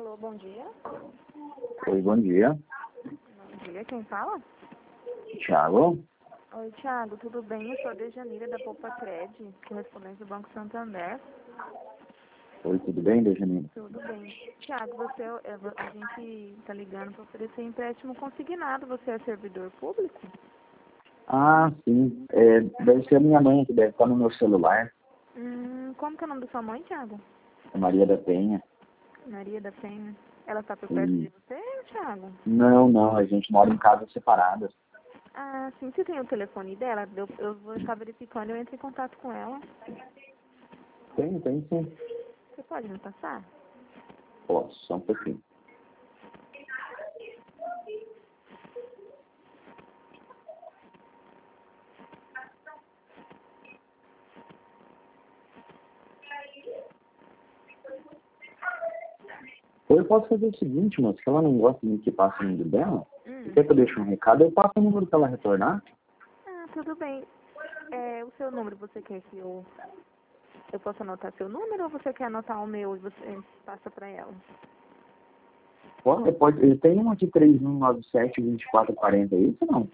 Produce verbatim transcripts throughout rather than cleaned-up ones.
Alô, bom dia. Oi, bom dia. Bom dia, quem fala? Thiago? Oi, Thiago, tudo bem? Eu sou a Dejanira da Poupa Cred, correspondente do Banco Santander. Oi, tudo bem, Dejanira? Tudo bem. Thiago, você, é- a gente está ligando para oferecer empréstimo consignado. Você é servidor público? Ah, sim. É, deve ser a minha mãe, que deve estar no meu celular. Hum, como que é o nome da sua mãe, Thiago? É Maria da Penha. Maria da Penha. Ela está por perto E... de você, Thiago? Não, não, a gente mora em casas separadas. Ah, sim. Você tem o telefone dela? Eu, eu vou estar verificando e eu entro em contato com ela. Tem, tem sim. Você pode me passar? Posso, só um pouquinho. Ou eu posso fazer o seguinte, moço, que ela não gosta muito que passe o número dela. Hum. Você quer que eu deixe um recado? Eu passo o número para ela retornar. Ah, tudo bem. É, o seu número, você quer que eu... Eu posso anotar seu número ou você quer anotar o meu e você passa para ela? Pode, pode. Eu tenho um aqui, três um nove sete, dois quatro quatro zero, é isso ou não?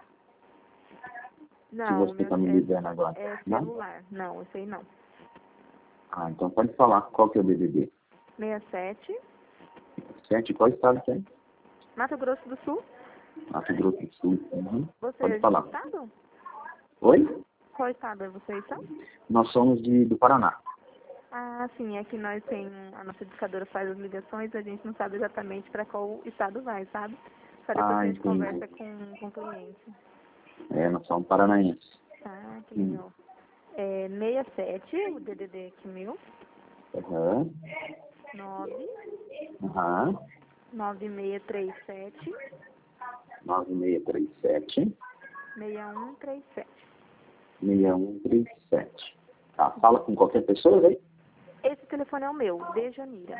Não, Que o você meu está me é, ligando agora. é Não? celular. Não, esse aí não. Ah, então pode falar. Qual que é o D D D? sessenta e sete, Sete, qual estado que é? Mato Grosso do Sul. Mato Grosso do Sul. Uhum. Você Pode é de que falar. estado? Oi? Qual estado é vocês são? Nós somos de, do Paraná. Ah, sim, é que nós tem, a nossa educadora faz as ligações, a gente não sabe exatamente para qual estado vai, sabe? Só depois Ah, que a gente entendi. conversa com, com o cliente. É, nós somos paranaenses. Ah, que Hum. legal. É sessenta e sete, o D D D aqui meu, Aham. nove Aham. nove seis três sete, nove seis três sete, seis um três sete. seis um três sete. Tá, fala com qualquer pessoa, aí? Esse telefone é o meu, Dejanira.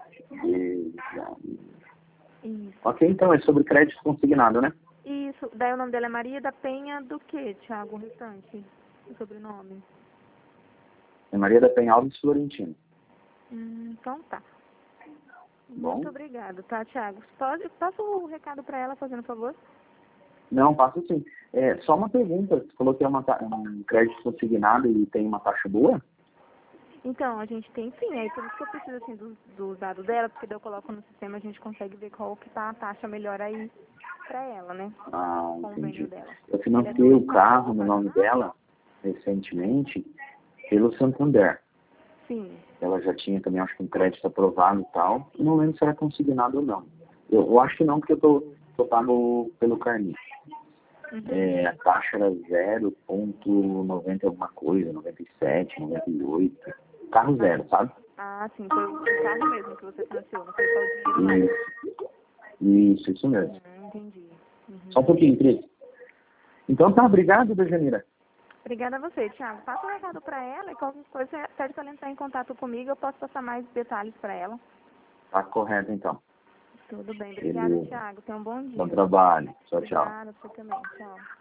Isso. Ok, então é sobre crédito consignado, né? Isso. Daí o nome dela é Maria da Penha do quê, Thiago, o restante? O sobrenome? É Maria da Penha Alves Florentino. Hum, então tá. Bom? Muito obrigada, tá, Thiago? Pode, passa o recado para ela, fazendo favor. Não, passa sim. É, só uma pergunta. Você falou que é uma, ta- um crédito consignado e tem uma taxa boa? Então, a gente tem sim, aí por isso que eu preciso assim dos do dados dela, porque daí eu coloco no sistema, a gente consegue ver qual que tá a taxa melhor aí pra ela, né? Ah, O convênio entendi. dela. Eu Ele é financei do o carro no nome Paraná? dela recentemente pelo Santander. Sim. Ela já tinha também, acho que um crédito aprovado e tal. Não lembro se era consignado ou não. Eu, eu acho que não, porque eu tô, tô pago pelo carnê. Uhum. É, a taxa era zero vírgula noventa alguma coisa, noventa e sete, noventa e oito. Carro zero, sabe? Ah, sim, foi o carro mesmo que você financiou, não foi só o dinheiro Isso, isso, isso não. mesmo. Uhum, entendi. Uhum. Só um pouquinho, Cris. Então tá, obrigado, Dejanira. Obrigada a você, Thiago. Passa o recado para ela e qualquer coisa, pede para ela entrar em contato comigo, eu posso passar mais detalhes para ela. Tá correto, então. Tudo bem. Obrigada, Beleza. Thiago. Tenha um bom dia. Bom trabalho. Tchau, tchau. Obrigada, você também. Tchau.